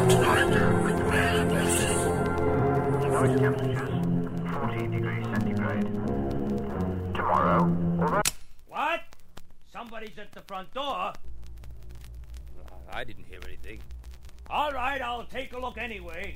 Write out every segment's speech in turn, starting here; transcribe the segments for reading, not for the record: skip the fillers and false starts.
Noise temperatures 14 degrees centigrade. Tomorrow, although... What? Somebody's at the front door? I didn't hear anything. All right, I'll take a look anyway.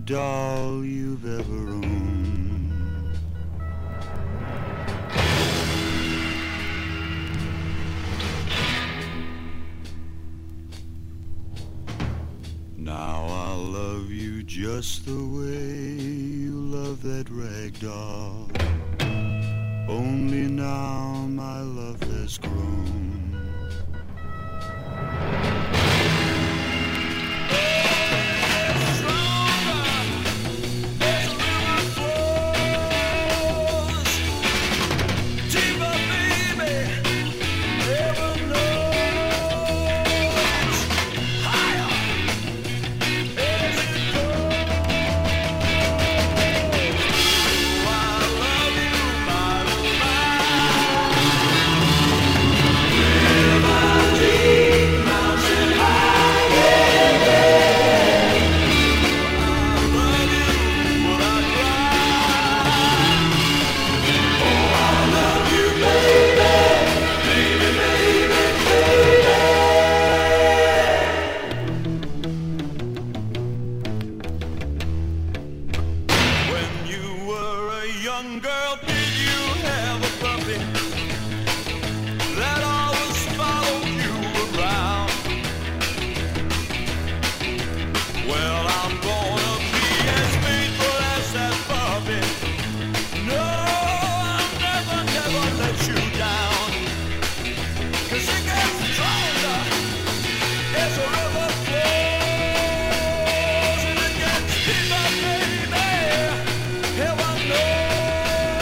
doll you've ever owned. Now I'll love you just the way you love that rag doll. Only now my love has grown. Young girl, did you have a puppy that always followed you around? Well, I'm gonna be as faithful as that puppy. No, I'll never, never let you down. 'Cause it gets stronger as the river flows, and it gets deeper, baby. Heaven knows.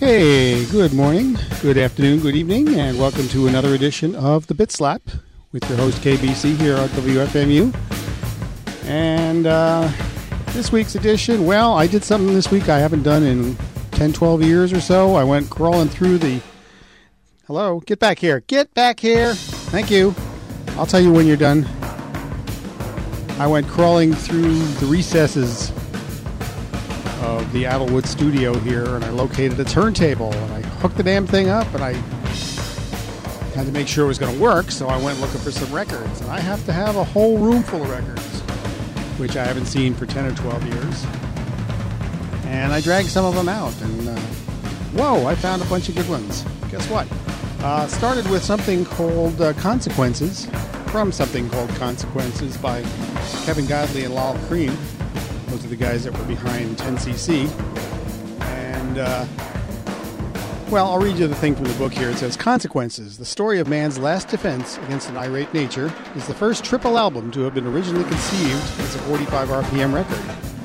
Okay, good morning, good afternoon, good evening, and welcome to another edition of the Bit Slap with your host KBC here on WFMU. And this week's edition, well, I did something this week I haven't done in 10, 12 years or so. I went crawling through the... Hello? Get back here. Get back here. Thank you. I'll tell you when you're done. I went crawling through the recesses of the Adelwood studio here, and I located a turntable, and I hooked the damn thing up, and I had to make sure it was going to work, so I went looking for some records. And I have to have a whole room full of records, which I haven't seen for 10 or 12 years. And I dragged some of them out, and whoa, I found a bunch of good ones. Guess what? Started with something called Consequences, from something called Consequences by Kevin Godley and Lal Cream. Those are the guys that were behind 10cc. And, well, I'll read you the thing from the book here. It says, Consequences, the story of man's last defense against an irate nature, is the first triple album to have been originally conceived as a 45 RPM record.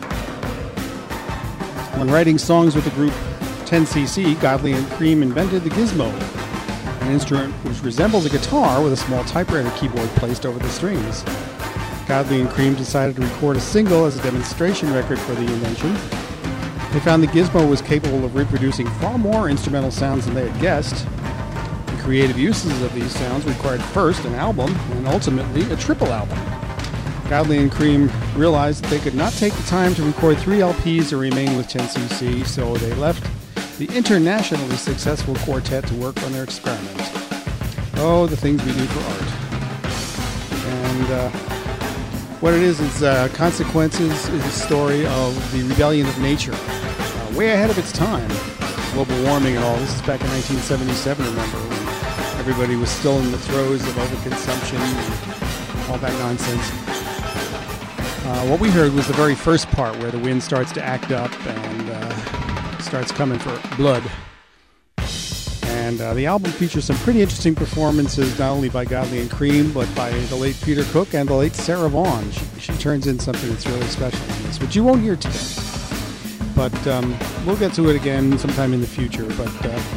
When writing songs with the group 10cc, Godley and Cream invented the gizmo, an instrument which resembles a guitar with a small typewriter keyboard placed over the strings. Godley and Cream decided to record a single as a demonstration record for the invention. They found the gizmo was capable of reproducing far more instrumental sounds than they had guessed. The creative uses of these sounds required first an album and ultimately a triple album. Godley and Cream realized that they could not take the time to record 3 LPs and remain with 10cc, so they left the internationally successful quartet to work on their experiment. Oh, the things we do for art. And what it is Consequences is a story of the rebellion of nature. Way ahead of its time. Global warming and all. This is back in 1977, remember, when everybody was still in the throes of overconsumption and all that nonsense. What we heard was the very first part where the wind starts to act up and starts coming for blood. And the album features some pretty interesting performances, not only by Godley and Cream, but by the late Peter Cook and the late Sarah Vaughan. She turns in something that's really special in this, which you won't hear today. But we'll get to it again sometime in the future. But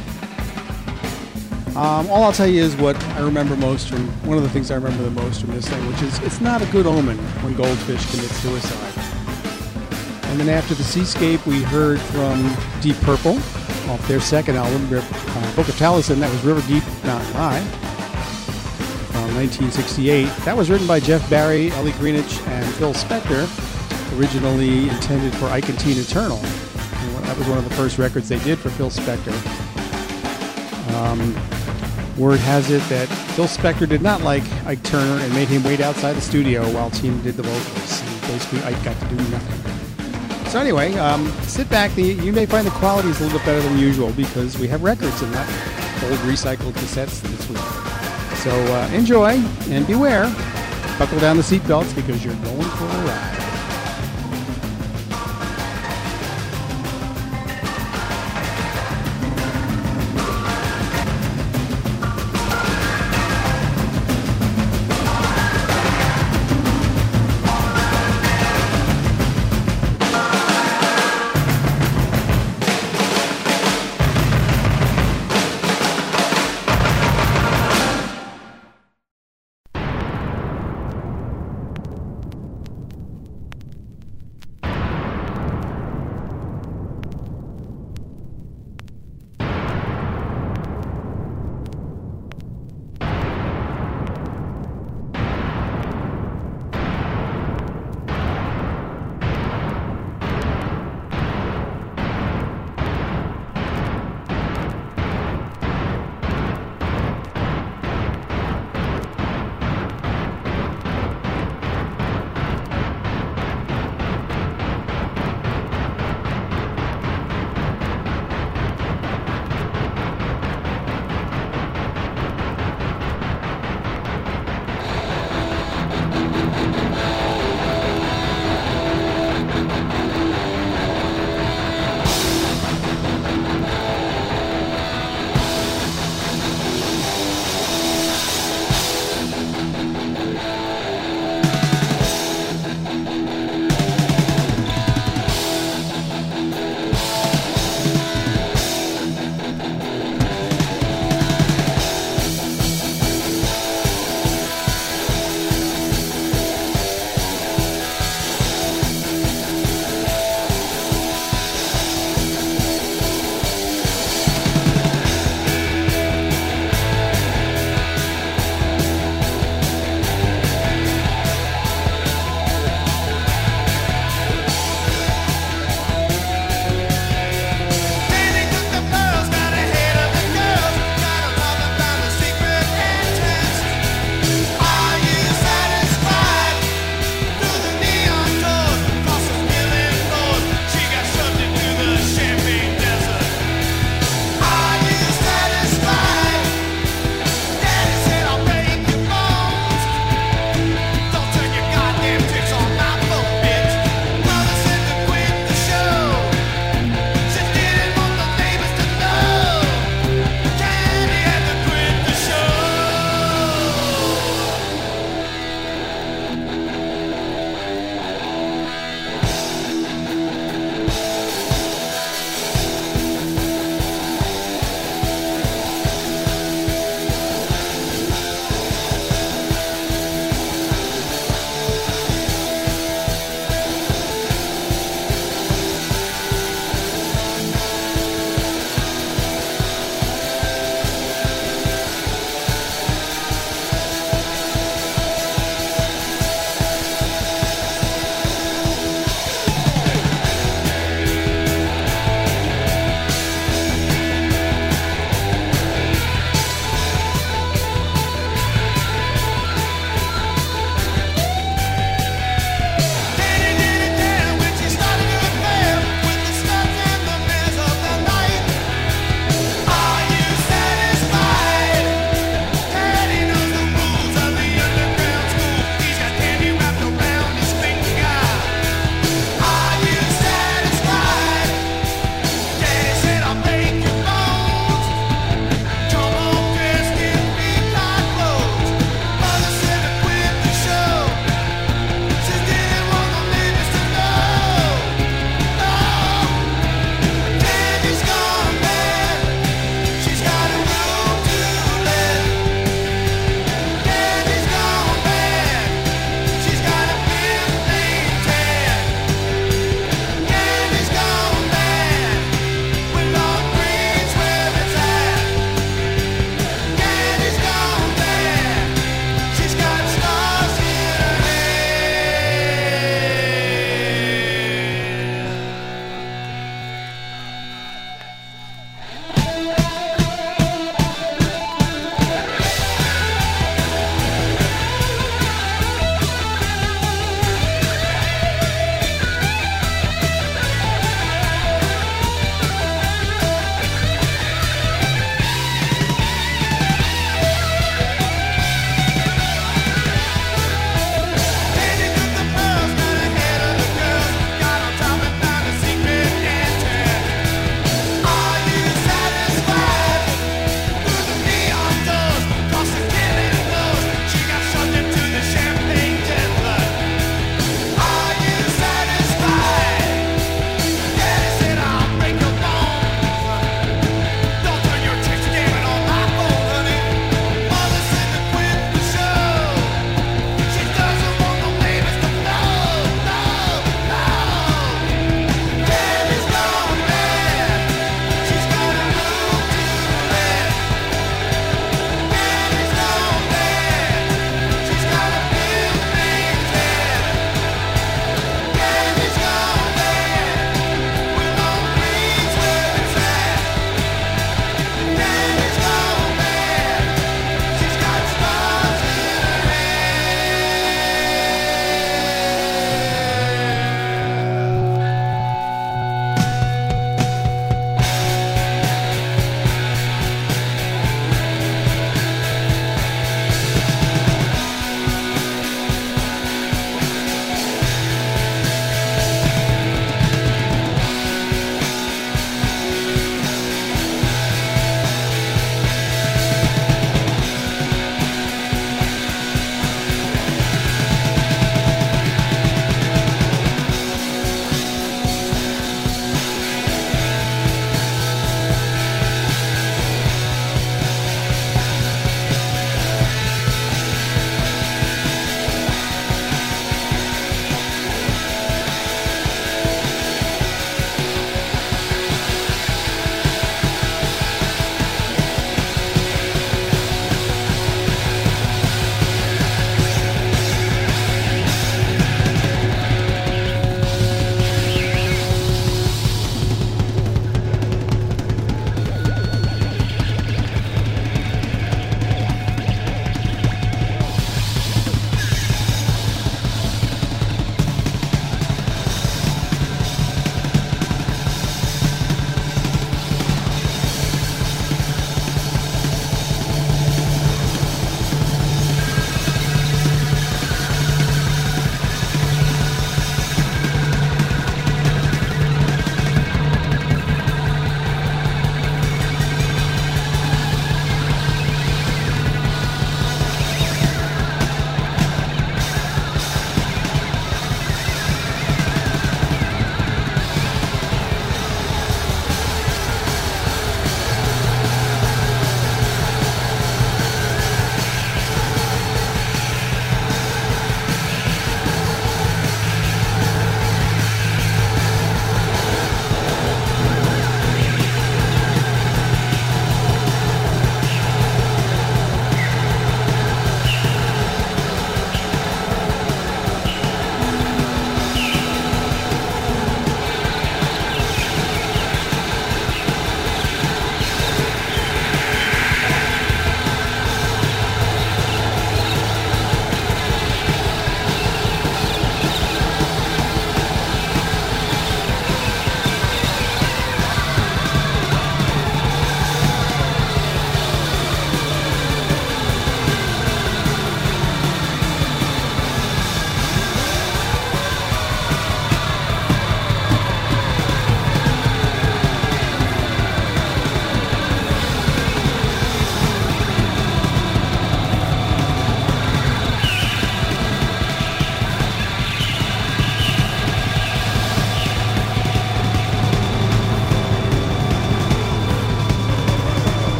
all I'll tell you is what I remember most from, one of the things I remember the most from this thing, which is it's not a good omen when Goldfish commits suicide. And then after the Seascape, we heard from Deep Purple off their second album, Book of Taliesin. That was River Deep Mountain High from 1968. That was written by Jeff Barry, Ellie Greenwich, and Phil Spector, originally intended for Ike and Tina Turner. And that was one of the first records they did for Phil Spector. Word has it that Phil Spector did not like Ike Turner and made him wait outside the studio while Tina did the vocals. And basically, Ike got to do nothing. So anyway, sit back. You may find the quality is a little bit better than usual because we have records in that old recycled cassettes this week. So enjoy and beware. Buckle down the seatbelts because you're going for a ride.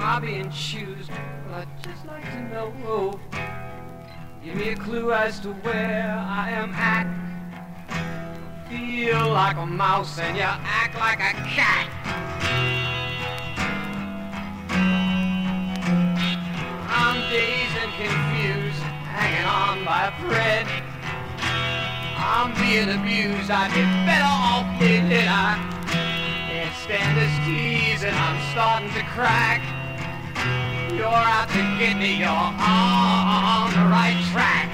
I being choosed? Well, I'd just like to know. Give me a clue as to where I am at. Feel like a mouse and you act like a cat. I'm dazed and confused, hanging on by a thread. I'm being abused, I'd be better off dead. I can't stand this tease and I'm starting to crack. You're out to get me, you're on the right track.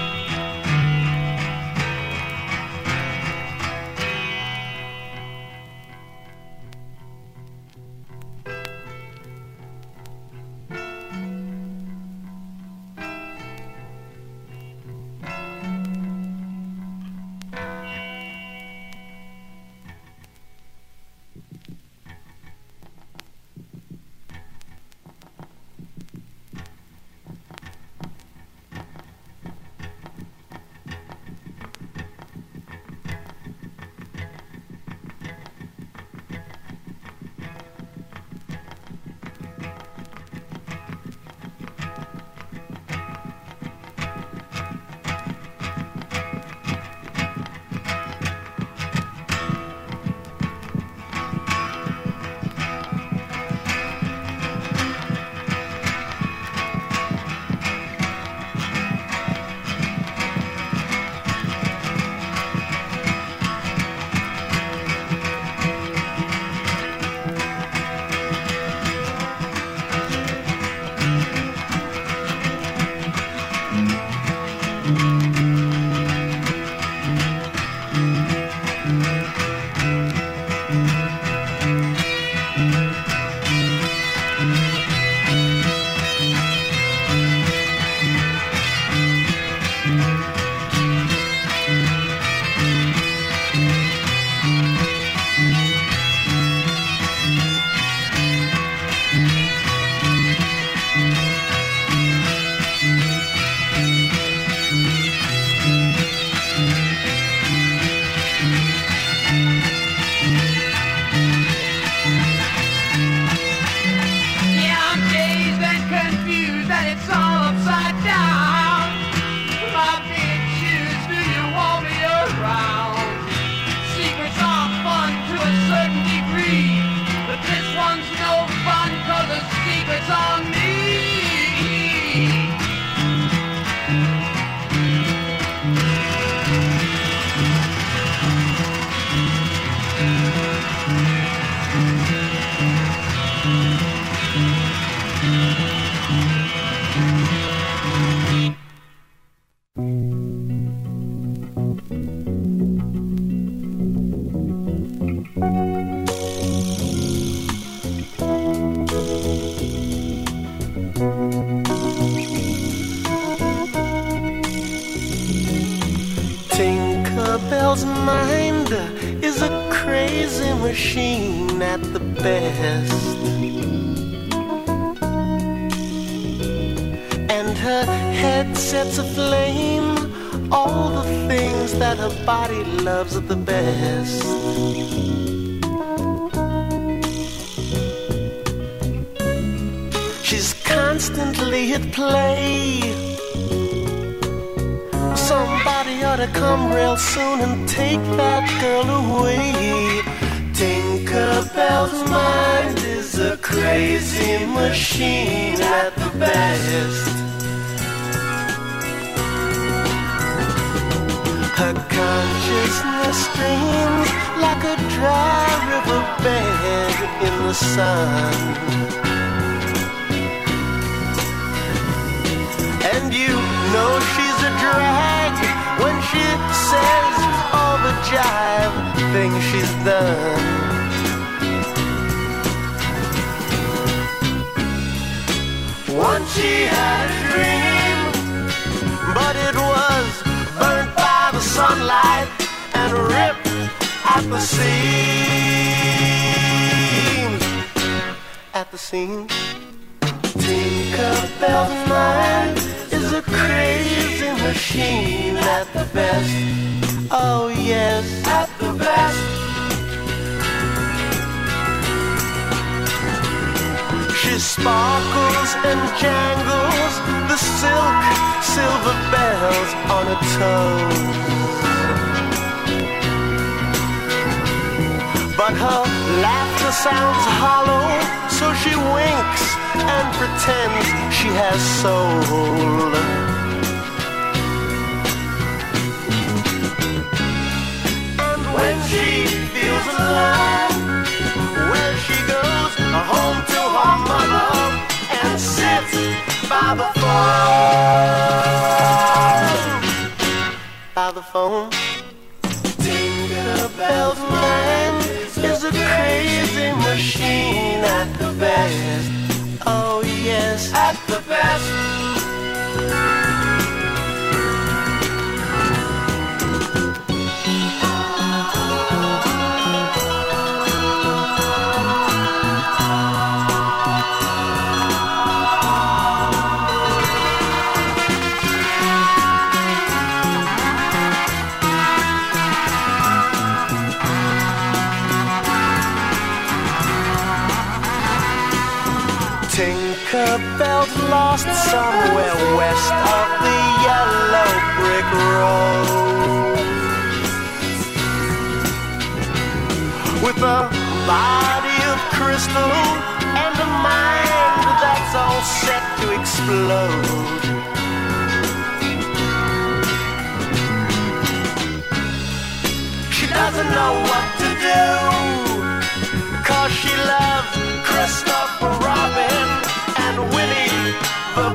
Tinkerbell's mind is a crazy machine at the best, and her head sets aflame all the things that her body loves at the best. She's constantly at play. Somebody ought to come real soon and take that girl away. Tinkerbell's mind is a crazy machine at the best. Her consciousness streams like a dry riverbed in the sun. And you know she's a drag when she says all the jive things she's done. Once she had a dream, but it was burnt by the sunlight and ripped at the seams. At the seams. Tinkerbell's mind is a crazy machine at the best. Oh yes, at the best. She She sparkles and jangles the silk, silver bells on her toes. But her laughter sounds hollow, so she winks and pretends she has soul. And when she feels alone, where she goes, home to her mother, and sits by the phone. By the phone. Tinkerbell's mind is a crazy machine at the best. Oh yes, at the best. Tinkerbell's lost somewhere west of the yellow brick road. With a body of crystal and a mind that's all set to explode. She doesn't know what to do, 'cause she loves Christopher Robin and Winnie the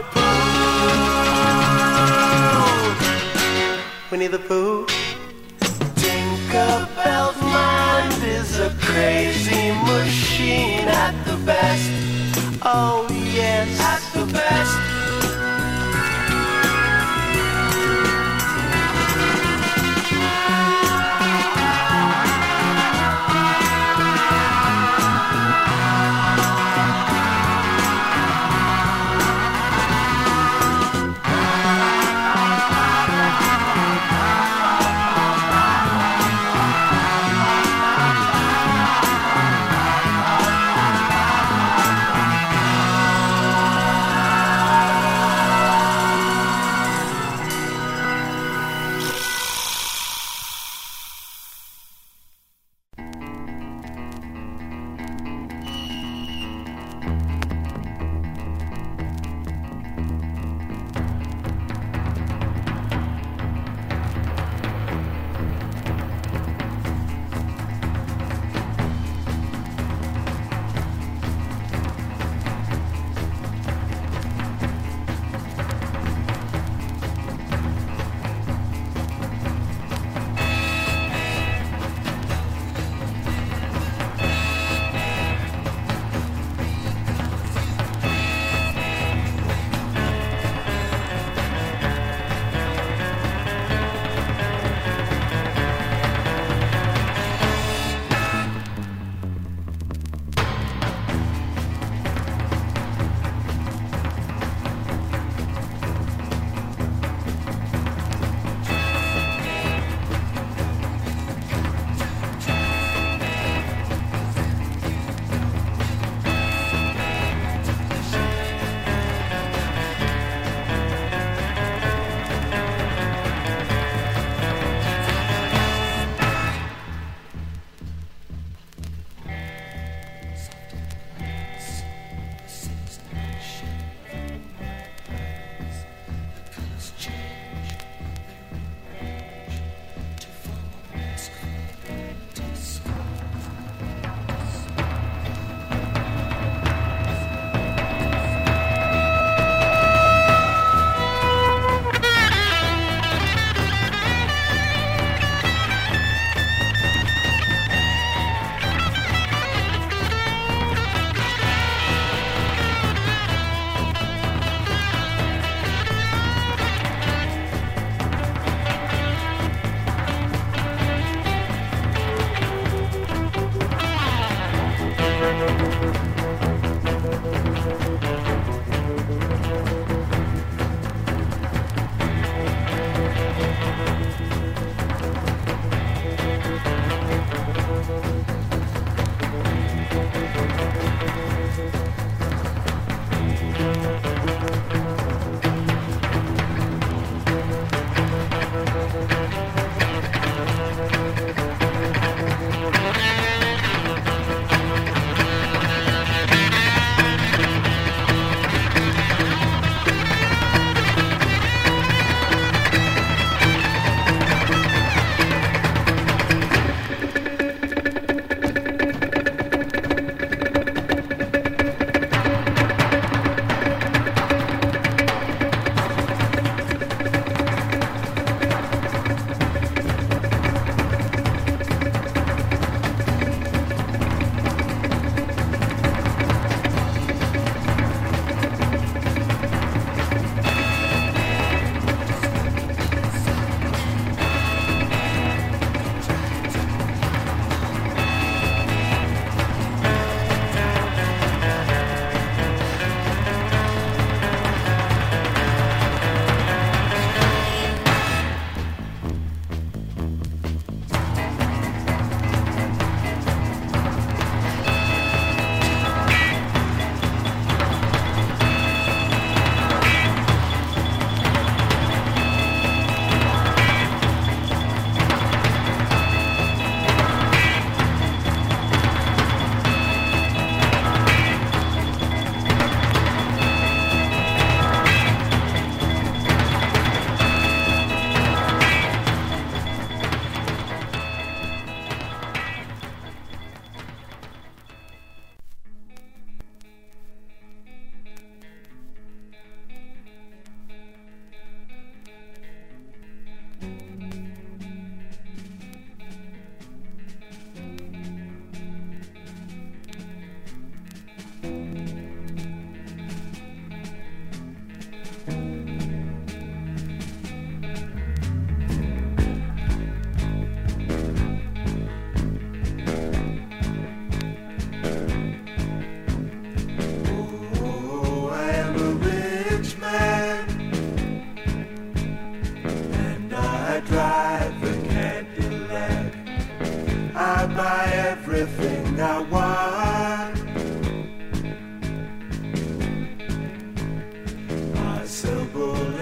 Pooh. Winnie the Pooh. Tinkerbell's mind is a crazy machine at the best. Oh yes, at the best.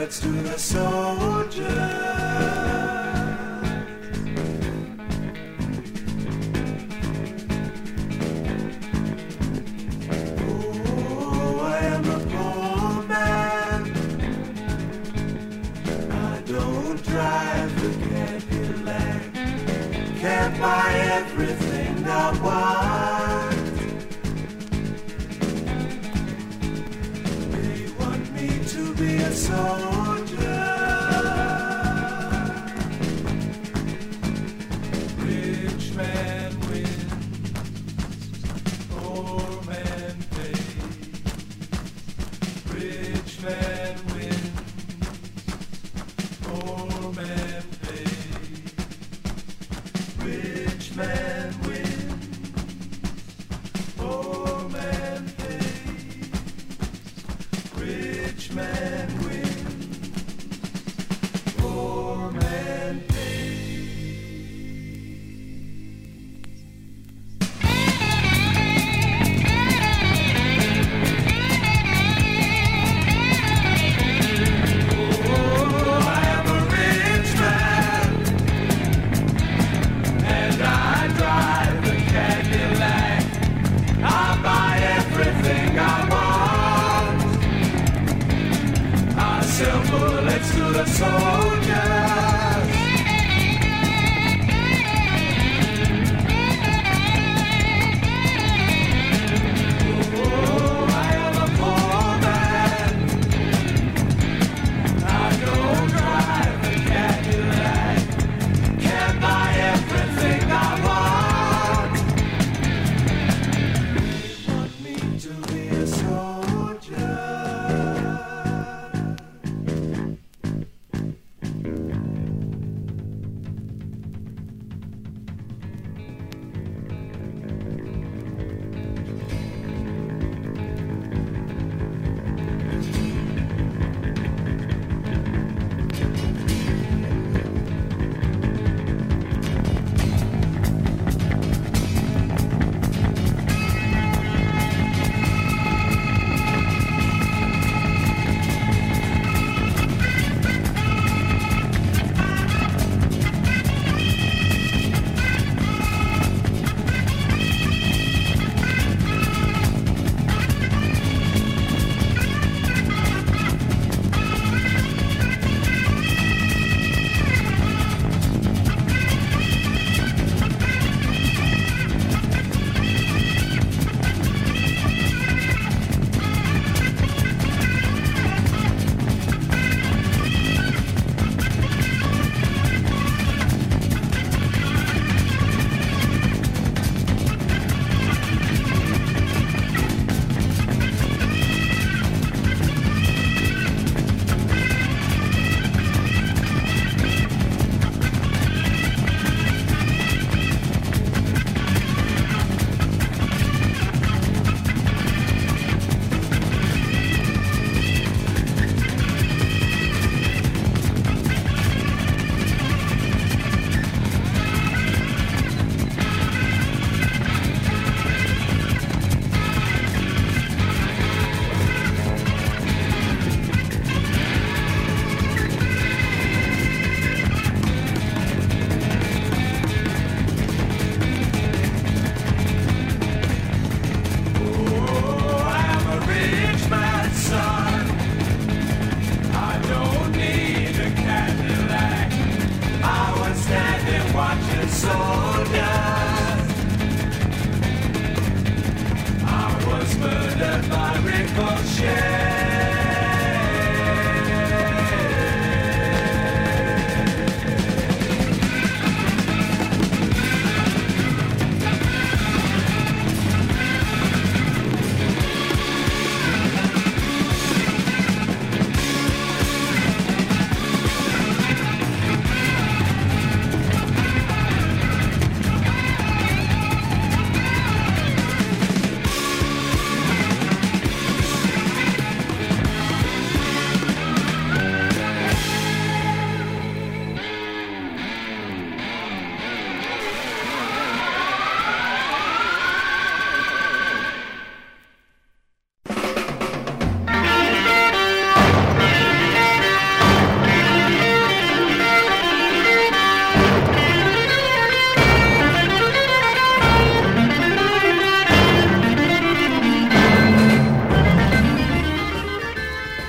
bullets to the soldier. Can't buy everything I want. They want me to be a soldier. Rich man wins, poor man pays. Rich man wins, poor man pays. Rich man wins, poor man pays. Rich man wins, poor man pays. Oh, I am a rich man, and I drive a Cadillac. I buy everything I want. I sell bullets to the soldiers. Oh, I am a poor man. I don't drive a Cadillac. Can't buy everything I want. They want me to be a soldier.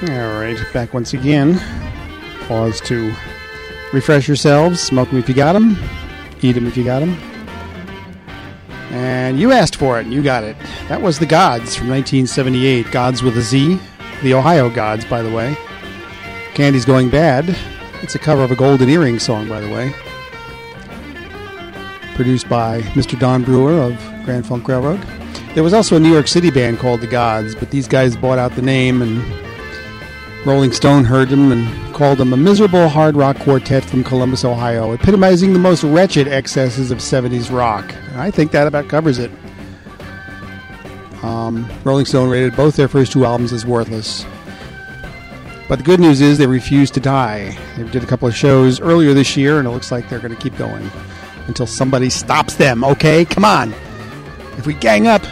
All right, back once again. Pause to refresh yourselves. Smoke them if you got them. Eat them if you got them. And you asked for it, and you got it. That was The Gods from 1978. Gods with a Z. The Ohio Gods, by the way. Candy's Going Bad. It's a cover of a Golden Earring song, by the way. Produced by Mr. Don Brewer of Grand Funk Railroad. There was also a New York City band called The Gods, but these guys bought out the name, and Rolling Stone heard them and called them a miserable hard rock quartet from Columbus, Ohio, epitomizing the most wretched excesses of 70s rock. I think that about covers it. Rolling Stone rated both their first two albums as worthless. But the good news is they refused to die. They did a couple of shows earlier this year, and it looks like they're going to keep going until somebody stops them, okay? Come on. If we gang up.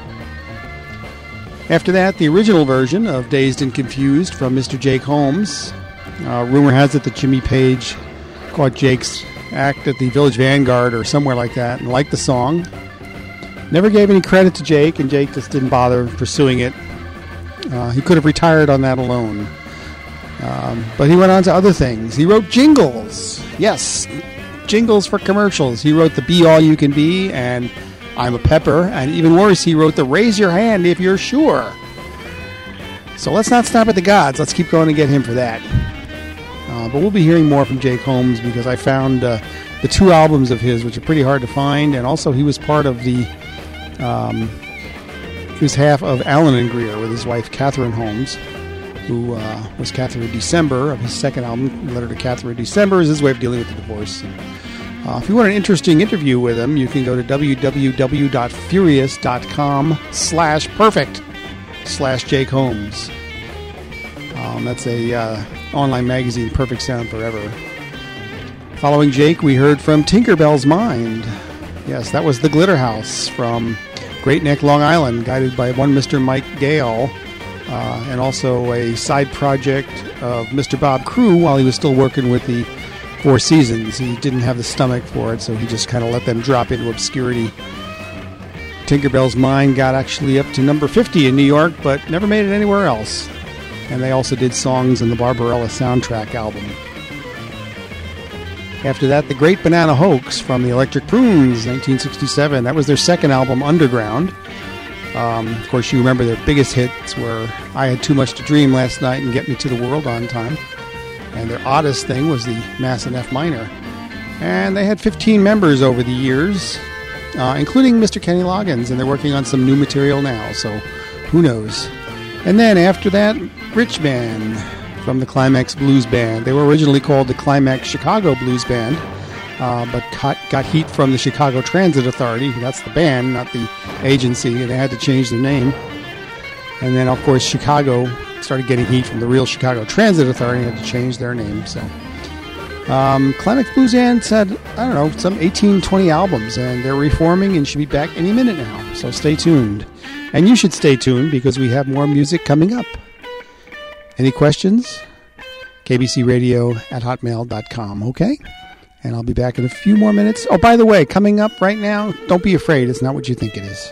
After that, the original version of Dazed and Confused from Mr. Jake Holmes. Rumor has it that Jimmy Page caught Jake's act at the Village Vanguard or somewhere like that and liked the song. Never gave any credit to Jake, and Jake just didn't bother pursuing it. He could have retired on that alone. But he went on to other things. He wrote jingles. Yes, jingles for commercials. He wrote the Be All You Can Be and I'm a Pepper. And even worse, he wrote the Raise Your Hand If You're Sure. So let's not stop at the Gods. Let's keep going and get him for that. But we'll be hearing more from Jake Holmes because I found the two albums of his, which are pretty hard to find. And also he was part of the... he was half of Allen and Greer with his wife, Catherine Holmes, who was Catherine December of his second album. Letter to Catherine December is his way of dealing with the divorce. If you want an interesting interview with him, you can go to www.furious.com/perfect/Jake Holmes. That's a online magazine, Perfect Sound Forever. Following Jake, we heard from Tinkerbell's Mind. Yes, that was the Glitter House from Great Neck, Long Island, guided by one Mr. Mike Gale, and also a side project of Mr. Bob Crew while he was still working with the Four Seasons. He didn't have the stomach for it, so he just kind of let them drop into obscurity. Tinkerbell's Mind got actually up to number 50 in New York, but never made it anywhere else. And they also did songs in the Barbarella soundtrack album. After that, The Great Banana Hoax from the Electric Prunes, 1967. That was their second album, Underground. Of course, you remember their biggest hits were I Had Too Much to Dream Last Night and Get Me to the World on Time. And their oddest thing was the Mass in F minor. And they had 15 members over the years, including Mr. Kenny Loggins, and they're working on some new material now, so who knows. And then after that, Rich Man from the Climax Blues Band. They were originally called the Climax Chicago Blues Band, but got heat from the Chicago Transit Authority. That's the band, not the agency, and they had to change their name. And then, of course, Chicago started getting heat from the real Chicago Transit Authority and had to change their name. So Climax Blues Band's had, I don't know, some 18, 20 albums, and they're reforming and should be back any minute now. So stay tuned. And you should stay tuned because we have more music coming up. Any questions? kbcradio@hotmail.com, okay? And I'll be back in a few more minutes. Oh, by the way, coming up right now, don't be afraid. It's not what you think it is.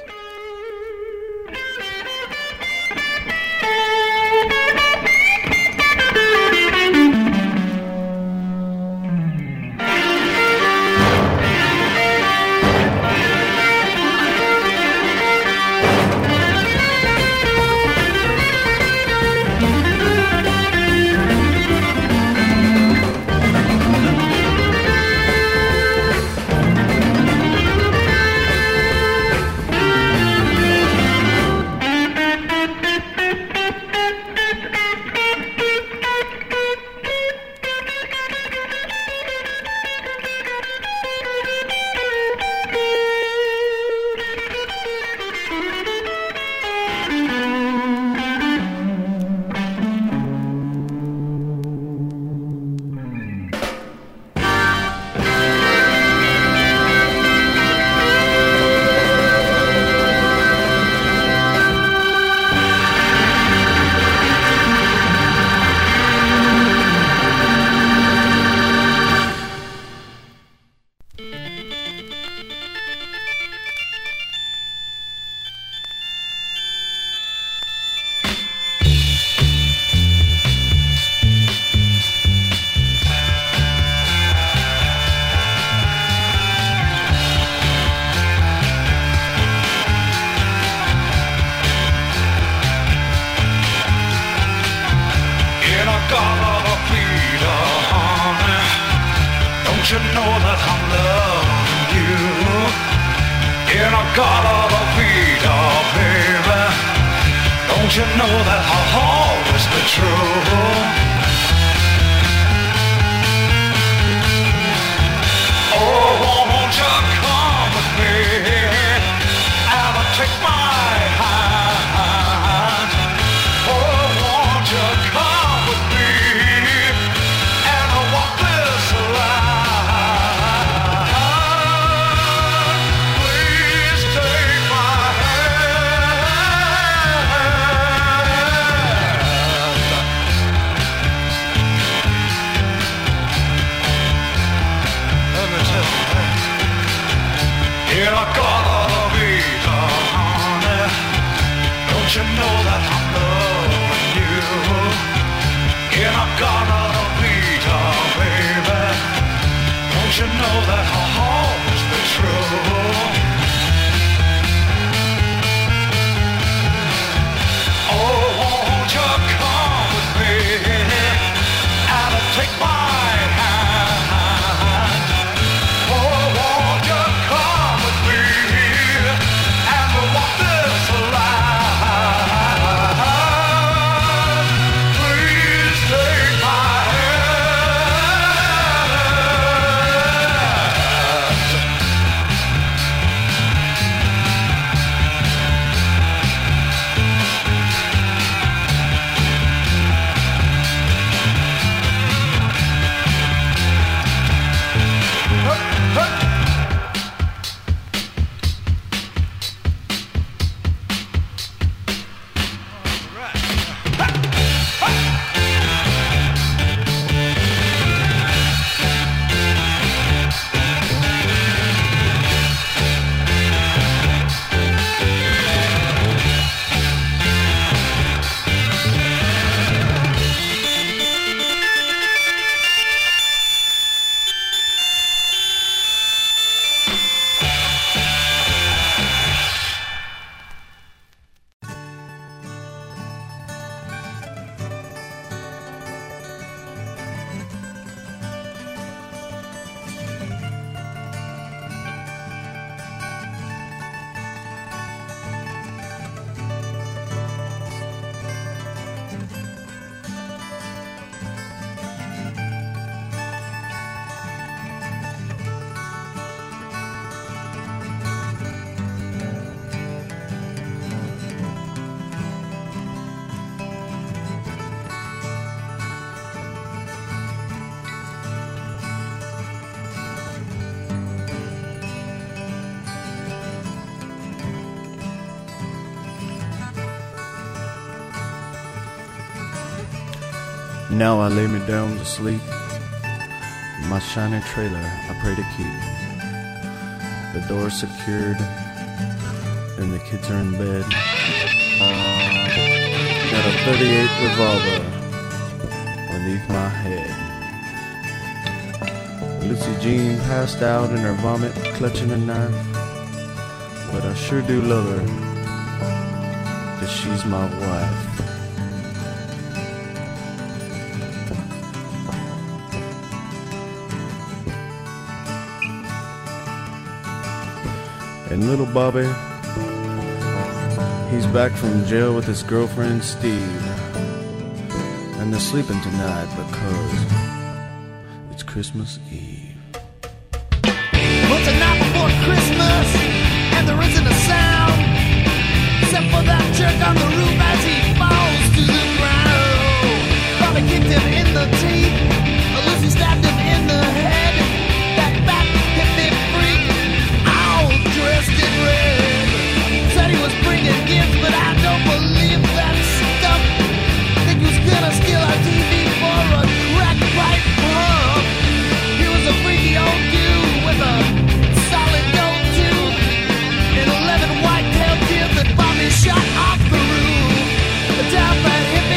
gotta plead, honey. Don't you know that I'm loving you? In a gotta plead, baby. Don't you know that I'll always be true? Oh, won't you come with me and take my hand? Oh, won't you come with me and walk this line? Please take my Yeah, I gotta be honey. Don't you know that I'm loving you? Yeah, I gotta be baby. Don't you know that I'll always be true? Oh, won't you come with me and take my hand? Oh, won't you come with me and we'll walk this line? Please take my Now I lay me down to sleep. My shiny trailer I pray to keep. The door secured and the kids are in bed. Got a .38 revolver beneath my head. Lucy Jean passed out in her vomit, clutching a knife. But I sure do love her, 'cause she's my wife. And little Bobby, he's back from jail with his girlfriend Steve. And they're sleeping tonight because it's Christmas Eve. Well, it's the night before Christmas, and there isn't a sound except for that jerk on the roof as he falls to the ground. Bobby kicked him in the teeth, Lucy stabbed him in the head. That fat hippie freak, all dressed in red, said he was bringing gifts, but I don't believe that stuff. Think he was gonna steal our TV for a crack pipe pump. He was a freaky old dude with a solid gold tooth and 11 white-tailed deer that Bobby shot off the roof. The down fat hippie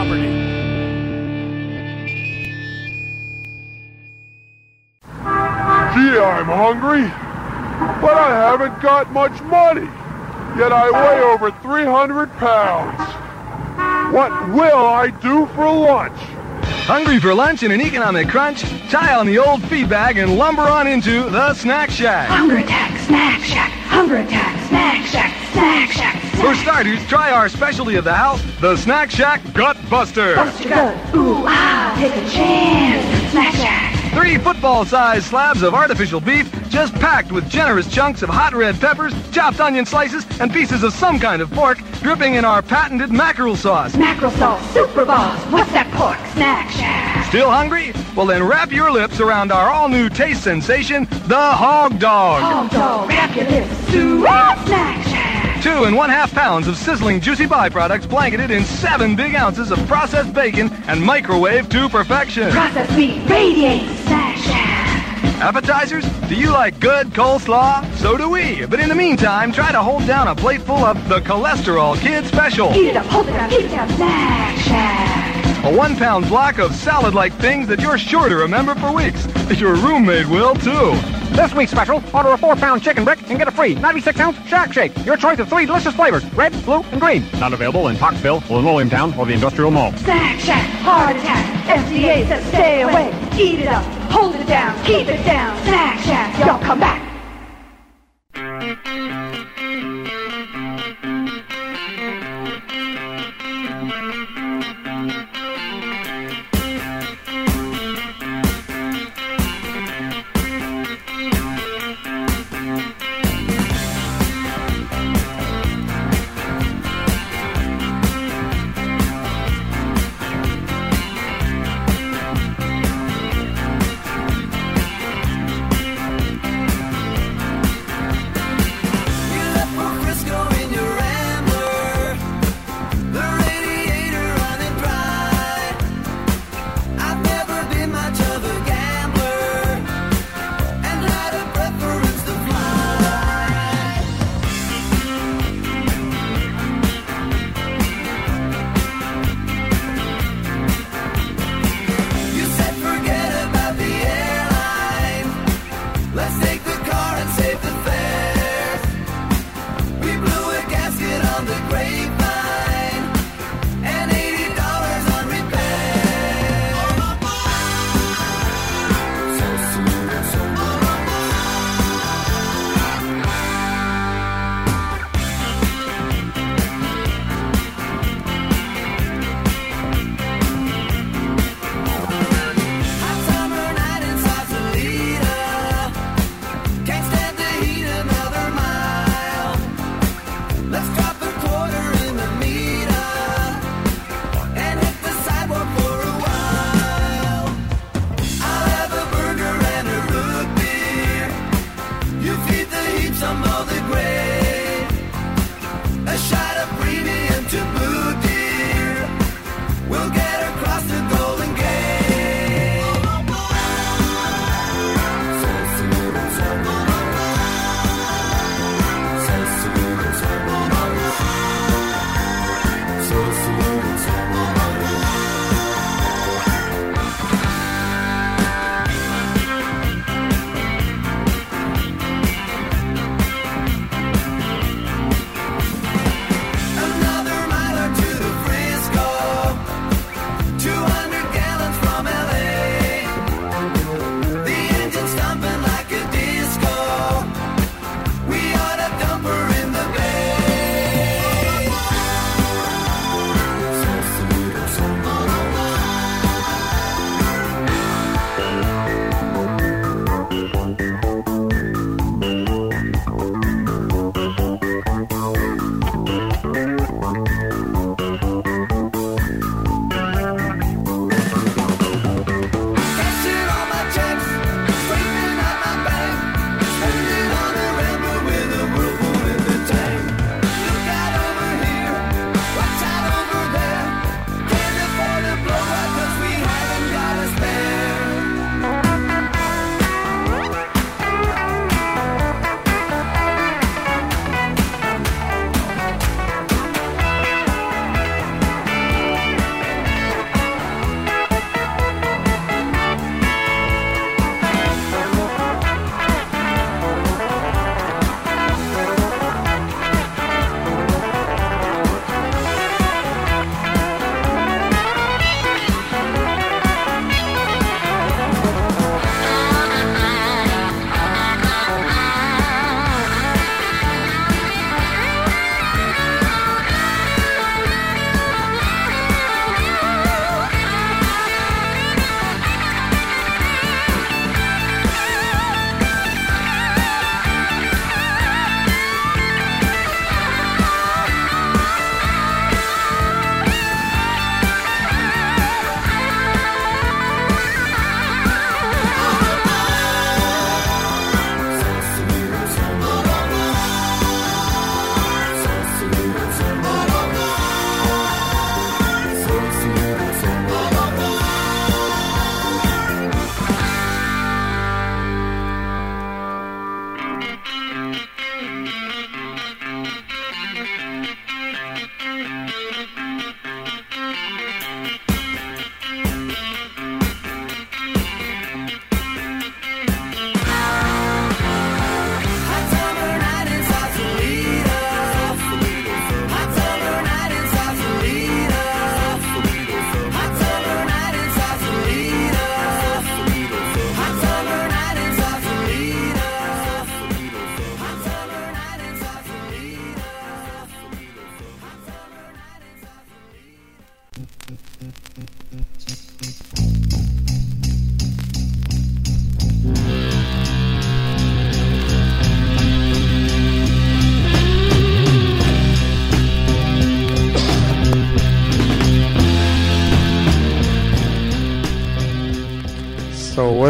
property. Gee, I'm hungry, but I haven't got much money. Yet I weigh over 300 pounds. What will I do for lunch? Hungry for lunch in an economic crunch? Tie on the old feed bag and lumber on into the Snack Shack. Hunger attack, Snack Shack. Hunger attack, Snack Shack. Snack Shack. For starters, try our specialty of the house, the Snack Shack Gut Buster. Bust your gut. Ooh, ah, take a chance. Snack Shack. 3 football-sized slabs of artificial beef, just packed with generous chunks of hot red peppers, chopped onion slices, and pieces of some kind of pork, dripping in our patented mackerel sauce. Mackerel sauce, super boss. What's that pork? Snack Shack. Still hungry? Well, then wrap your lips around our all-new taste sensation, the Hog Dog. Hog Dog, wrap your lips. Snack Shack. 2 1/2 pounds of sizzling juicy byproducts blanketed in 7 big ounces of processed bacon and microwave to perfection. Processed meat radiates. Snack Shack. Appetizers? Do you like good coleslaw? So do we. But in the meantime, try to hold down a plate full of the Cholesterol Kid Special. Eat it up, hold it down, keep it down. Snack Shack. A 1-pound block of salad-like things that you're sure to remember for weeks. Your roommate will, too. This week's special, order a 4-pound chicken brick and get a free 96-ounce Shack Shake. Your choice of 3 delicious flavors, red, blue, and green. Not available in Parksville, Linoleumtown, or the Industrial Mall. Snack Shack, heart attack. FDA says stay away. Eat it up, hold it down, keep it down. Snack Shack, y'all come back.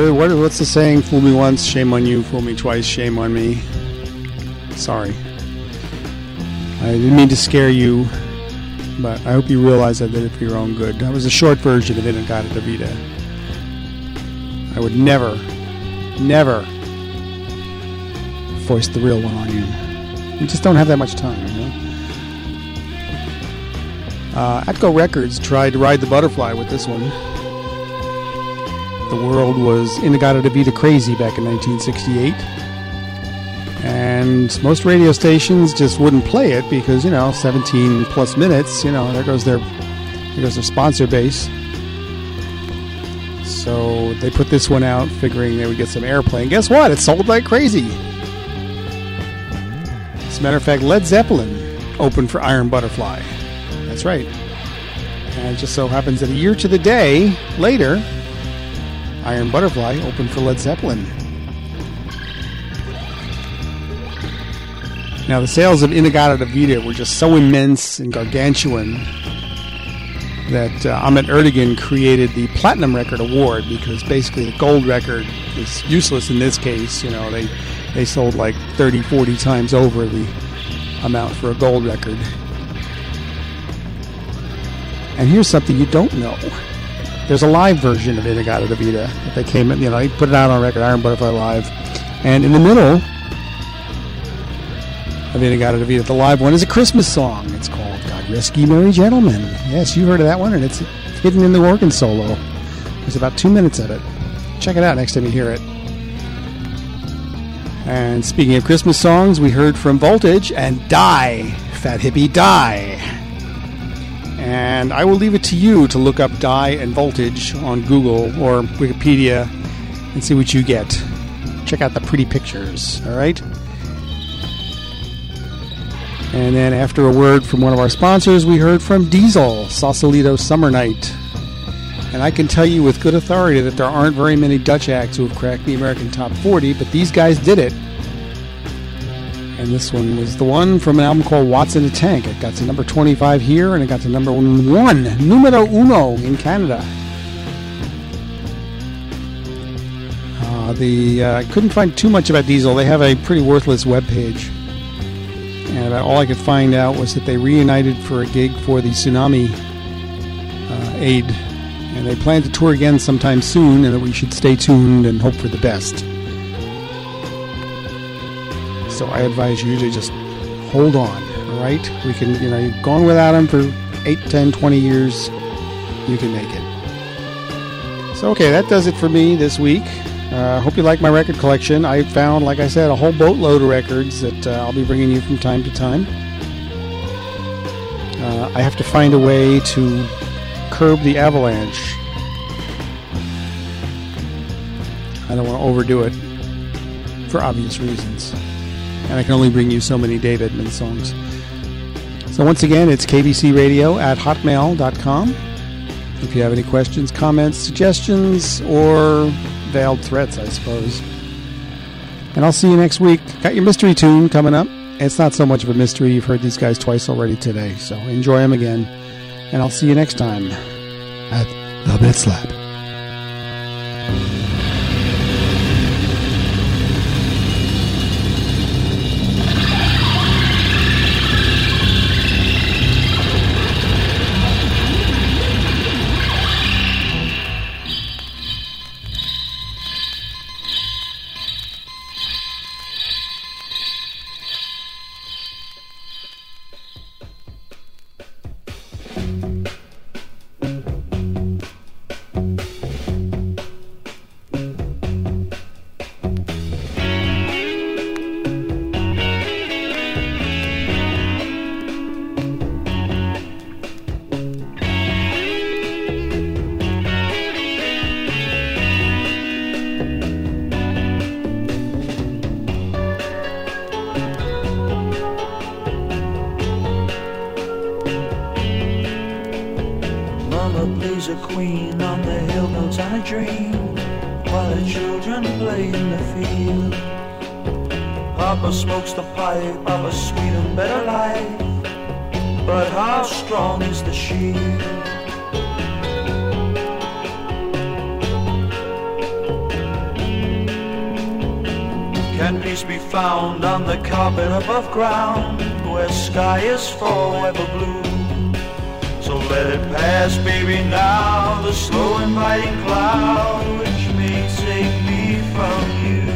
What's the saying? Fool me once, shame on you. Fool me twice, shame on me. Sorry. I didn't mean to scare you, but I hope you realize I did it for your own good. That was a short version of In-A-Gadda-Da-Vida. I would never foist the real one on you. You just don't have that much time, you know? Atco Records tried to ride the butterfly with this one. The world was In-A-Gadda-Da-Vida crazy back in 1968. And most radio stations just wouldn't play it because, 17 plus minutes, there goes their sponsor base. So they put this one out figuring they would get some airplay. And guess what? It sold like crazy. As a matter of fact, Led Zeppelin opened for Iron Butterfly. That's right. And it just so happens that a year to the day later, Iron Butterfly opened for Led Zeppelin. Now, the sales of In-A-Gadda-Da-Vida were just so immense and gargantuan that Ahmet Ertegun created the Platinum Record Award because basically the gold record is useless in this case. They sold like 30, 40 times over the amount for a gold record. And here's something you don't know. There's a live version of In-A-Gadda-Da-Vida that they came in, they put it out on record, Iron Butterfly Live. And in the middle of In-A-Gadda-Da-Vida, the live one is a Christmas song. It's called God Rest Ye Merry Gentlemen. Yes, you heard of that one, and it's hidden in the organ solo. There's about 2 minutes of it. Check it out next time you hear it. And speaking of Christmas songs, we heard from Voltage and Die, Fat Hippie Die. And I will leave it to you to look up Die and Voltage on Google or Wikipedia and see what you get. Check out the pretty pictures, all right? And then after a word from one of our sponsors, we heard from Diesel, Sausalito Summer Night. And I can tell you with good authority that there aren't very many Dutch acts who have cracked the American Top 40, but these guys did it. And this one was the one from an album called What's in a Tank. It got to number 25 here, and it got to number 1, numero uno in Canada. I couldn't find too much about Diesel. They have a pretty worthless webpage. And all I could find out was that they reunited for a gig for the tsunami aid. And they plan to tour again sometime soon, and that we should stay tuned and hope for the best. So I advise you to just hold on, all right? We can, you've gone without them for 8, 10, 20 years. You can make it. So, okay, that does it for me this week. Hope you like my record collection. I found, like I said, a whole boatload of records that I'll be bringing you from time to time. I have to find a way to curb the avalanche. I don't want to overdo it for obvious reasons. And I can only bring you so many Dave Edmunds songs. So once again, it's kbcradio@hotmail.com. If you have any questions, comments, suggestions, or veiled threats, I suppose. And I'll see you next week. Got your mystery tune coming up. It's not so much of a mystery. You've heard these guys twice already today, so enjoy them again. And I'll see you next time at The Bit Slap. Can peace be found on the carpet above ground, where sky is forever blue? So let it pass, baby, now, the slow inviting cloud which may take me from you.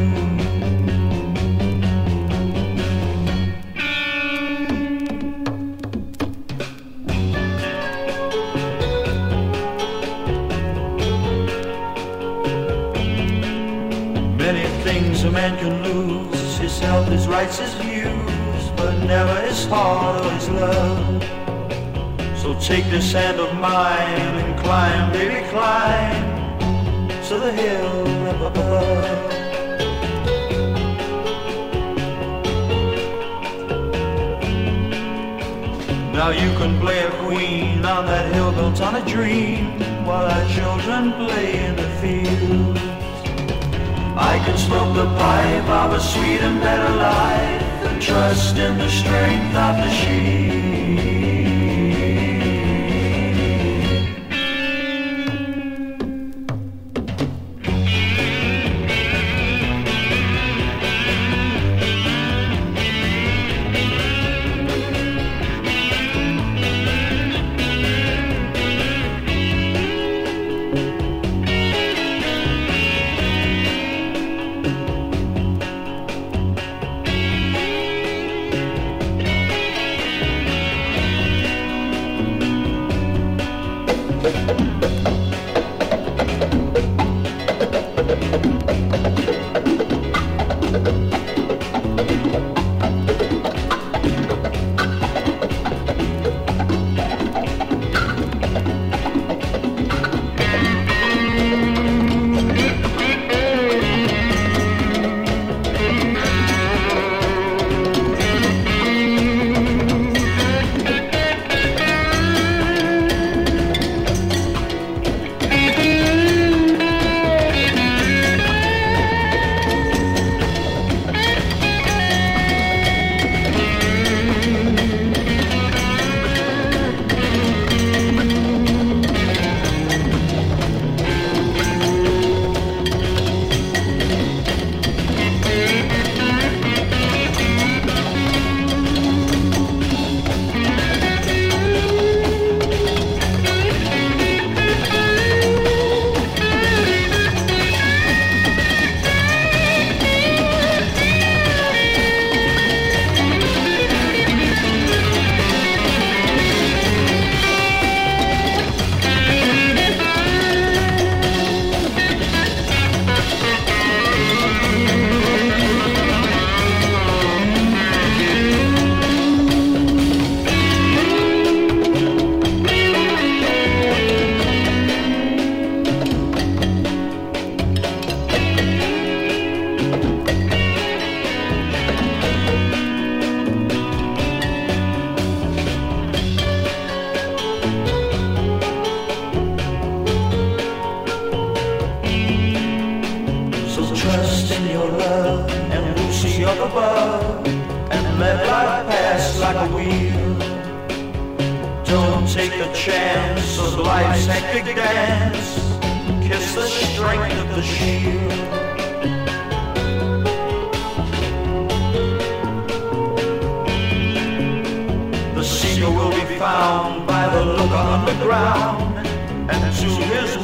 Many things a man can lose, his health, his rights, his views, but never his heart or his love. So take this hand of mine and climb, baby, climb to the hill up above. Now you can play a queen on that hill built on a dream, while our children play in the fields. I can smoke the pipe of a sweet and better life and trust in the strength of the sheep. Above, and let life pass like a wheel. Don't take a chance of life's hectic dance. Kiss the strength of the shield. The seeker will be found by the look on the ground, and to his